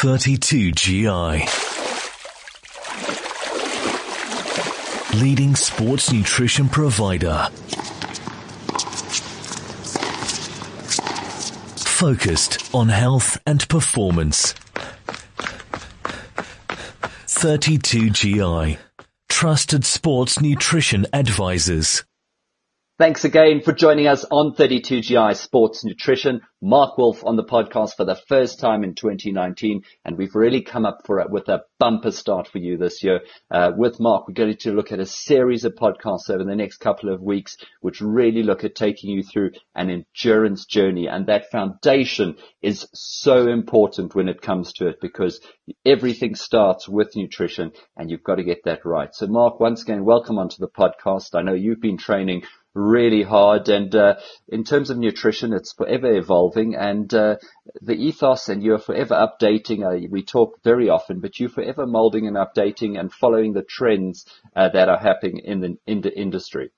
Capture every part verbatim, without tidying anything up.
thirty-two G I. Leading sports nutrition provider. Focused on health and performance. thirty-two G I. Trusted sports nutrition advisors. Thanks again for joining us on thirty-two G I Sports Nutrition. Mark Wolf on the podcast for the first time in twenty nineteen, and we've really come up for it with a bumper start for you this year. Uh, with Mark, we're going to look at a series of podcasts over the next couple of weeks, which really look at taking you through an endurance journey. And that foundation is so important when it comes to it, because everything starts with nutrition, and you've got to get that right. So Mark, once again, welcome onto the podcast. I know you've been training really hard, and uh, in terms of nutrition, it's forever evolving, and uh, the ethos, and you're forever updating. Uh, we talk very often, but you're forever molding and updating and following the trends uh, that are happening in the in the industry.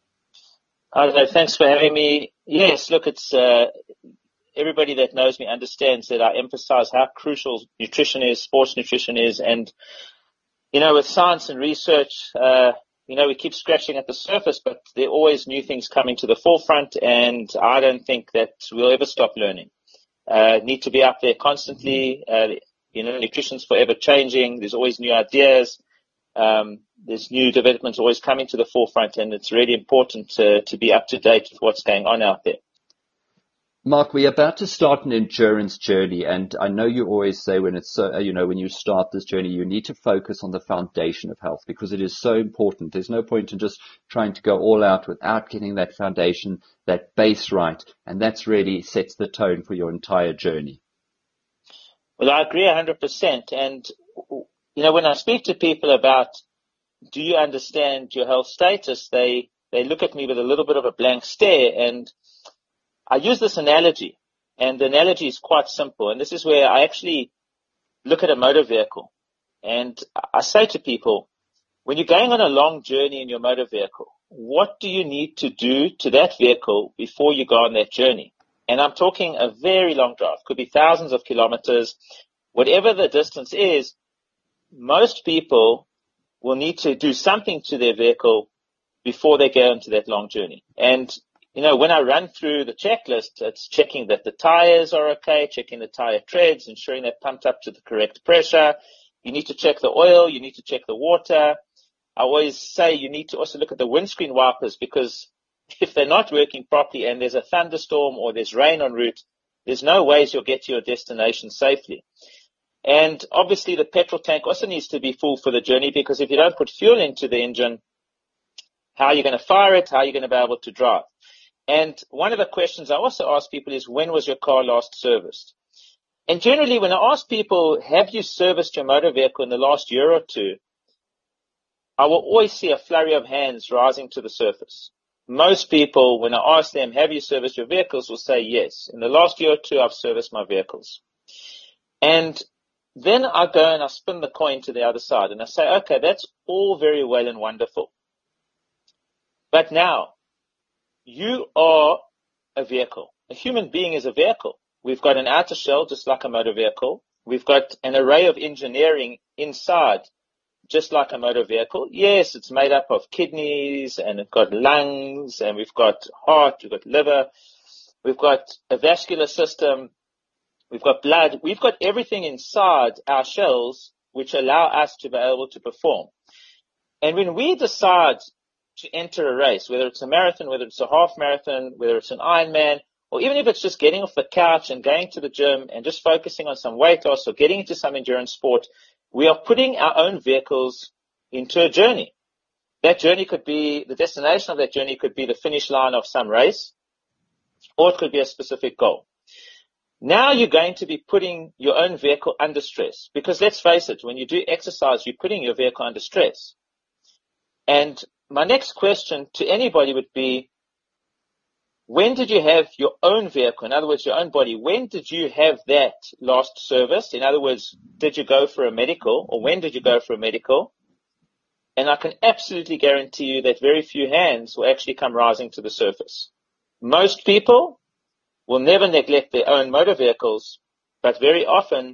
Uh, thanks for having me. Yes, look, it's uh, everybody that knows me understands that I emphasize how crucial nutrition is, sports nutrition is, and you know, with science and research, uh, you know, we keep scratching at the surface, but there are always new things coming to the forefront, and I don't think that we'll ever stop learning. Uh, need to be up there constantly. Uh, you know, nutrition's forever changing. There's always new ideas. Um, there's new developments always coming to the forefront, and it's really important to, to be up to date with what's going on out there. Mark, we're about to start an endurance journey, and I know you always say when it's, uh, you know, when you start this journey, you need to focus on the foundation of health, because it is so important. There's no point in just trying to go all out without getting that foundation, that base right, and that's really sets the tone for your entire journey. Well, I agree one hundred percent, and you know, when I speak to people about, do you understand your health status, they they look at me with a little bit of a blank stare, and I use this analogy, and the analogy is quite simple, and this is where I actually look at a motor vehicle, and I say to people, when you're going on a long journey in your motor vehicle, what do you need to do to that vehicle before you go on that journey? And I'm talking a very long drive, could be thousands of kilometers, whatever the distance is. Most people will need to do something to their vehicle before they go into that long journey. And you know, when I run through the checklist, it's checking that the tires are okay, checking the tire treads, ensuring they're pumped up to the correct pressure. You need to check the oil. You need to check the water. I always say you need to also look at the windscreen wipers, because if they're not working properly and there's a thunderstorm or there's rain en route, there's no ways you'll get to your destination safely. And obviously the petrol tank also needs to be full for the journey, because if you don't put fuel into the engine, how are you going to fire it? How are you going to be able to drive? And one of the questions I also ask people is, when was your car last serviced? And generally, when I ask people, have you serviced your motor vehicle in the last year or two, I will always see a flurry of hands rising to the surface. Most people, when I ask them, have you serviced your vehicles, will say, yes. In the last year or two, I've serviced my vehicles. And then I go and I spin the coin to the other side, and I say, okay, that's all very well and wonderful. But now, you are a vehicle. A human being is a vehicle. We've got an outer shell, just like a motor vehicle. We've got an array of engineering inside, just like a motor vehicle. Yes, it's made up of kidneys, and it's got lungs, and we've got heart, we've got liver, we've got a vascular system, we've got blood. We've got everything inside our shells which allow us to be able to perform. And when we decide to enter a race, whether it's a marathon, whether it's a half marathon, whether it's an Ironman, or even if it's just getting off the couch and going to the gym and just focusing on some weight loss or getting into some endurance sport, we are putting our own vehicles into a journey. That journey could be, the destination of that journey could be the finish line of some race, or it could be a specific goal. Now you're going to be putting your own vehicle under stress, because let's face it, when you do exercise, you're putting your vehicle under stress. And my next question to anybody would be, when did you have your own vehicle? In other words, your own body. When did you have that last service? In other words, did you go for a medical, or when did you go for a medical? And I can absolutely guarantee you that very few hands will actually come rising to the surface. Most people will never neglect their own motor vehicles, but very often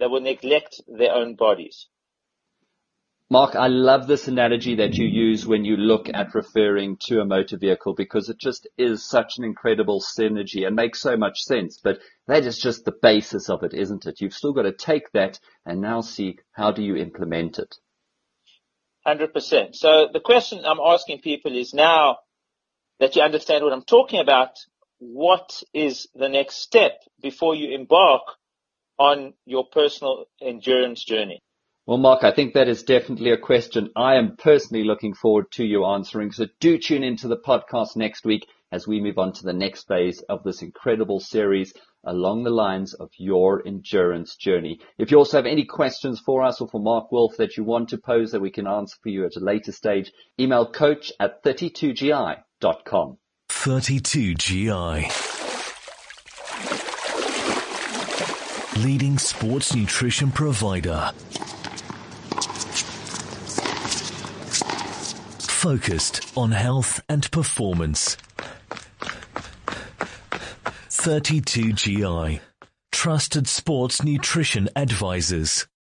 they will neglect their own bodies. Mark, I love this analogy that you use when you look at referring to a motor vehicle, because it just is such an incredible synergy and makes so much sense. But that is just the basis of it, isn't it? You've still got to take that and now see, how do you implement it? one hundred percent. So the question I'm asking people is, now that you understand what I'm talking about, what is the next step before you embark on your personal endurance journey? Well, Mark, I think that is definitely a question I am personally looking forward to you answering. So do tune into the podcast next week as we move on to the next phase of this incredible series along the lines of your endurance journey. If you also have any questions for us or for Mark Wolf that you want to pose that we can answer for you at a later stage, email coach at thirty-two G I dot com. thirty-two G I. Leading sports nutrition provider. Focused on health and performance. thirty-two G I. Trusted sports nutrition advisors.